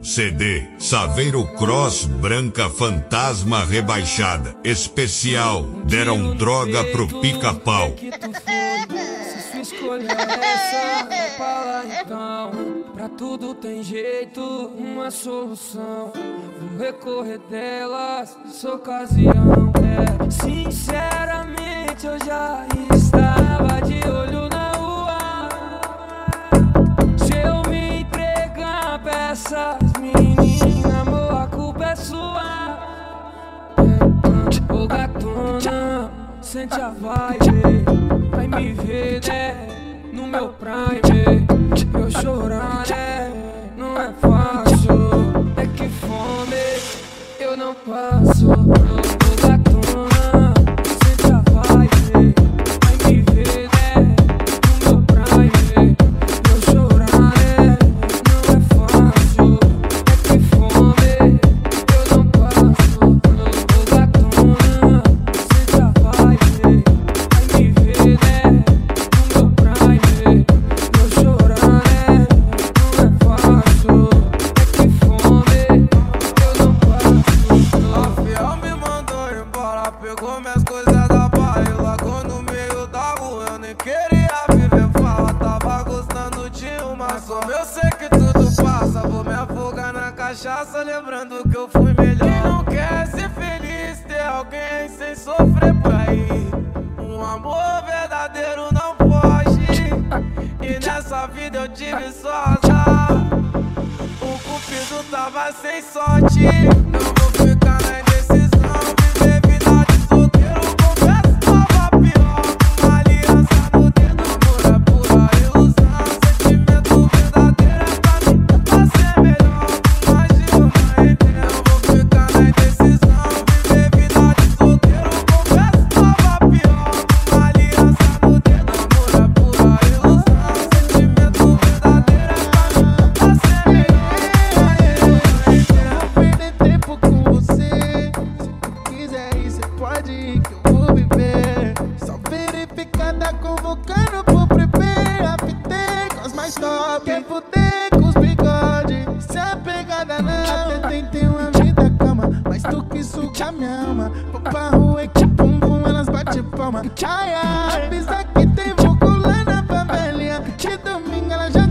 CD Saveiro Cross Branca Fantasma Rebaixada Especial. Deram droga pro Pica-Pau. Se sua escolha é essa, é pra lá então. Pra tudo tem jeito, uma solução. Vou recorrer delas nessa ocasião. Sinceramente eu já estava de olho na rua. Se eu me entregar pra essas meninas, amor, a culpa é sua. Ô gatona, sente a vibe. Vai me ver, né, no meu prime. Eu chorar, né, não é fácil. É que fome eu não passo. Ô gatona, sente a vibe. Vai me ver, né, no meu prime. Eu chorar, né, não é fácil. É que fome eu não passo. Ô gatona, sente a vibe. Vai me ver, né, no meu prime. Eu chorar, né, não é fácil. É que fome eu não passo. A fiel me mandou embora, pegou minhas coisas da barra e largou no meio da rua. Eu nem queria viver fala, tava gostando de uma só. Eu sei que tudo passa, vou me afogar na cachaça, lembrando que eu fui melhor. Quem não quer ser feliz, ter alguém sem sofrer por aí. Um amor verdadeiro não foge, e nessa vida eu tive só azar. O cupido tava sem sorte. Não vou ficar na indecisão, viver vida de solteiro. Confesso, tava pior. Uma aliança no dedo, amor é pura ilusão. Sentimento verdadeiro é pra mim, pra ser melhor. Imagina, não vou ficar na indecisão, viver vida de solteiro. Confesso, tava pior. Uma aliança no dedo, amor é pura ilusão. Sentimento verdadeiro é pra mim, pra ser melhor. Perder tempo com você. Se quiser ir, cê pode ir que eu vou viver. Só verificar, tá convocando pro prepare. Apitei com as mais top. Quer fuder com os bigode. Se a pegada não. Até tentei uma vida calma, mas tu que suga minha alma. Vou pra rua e que pum pum, elas bate palma. Ai ai, avisa que tem vulgo lá na favelinha. De domingo ela já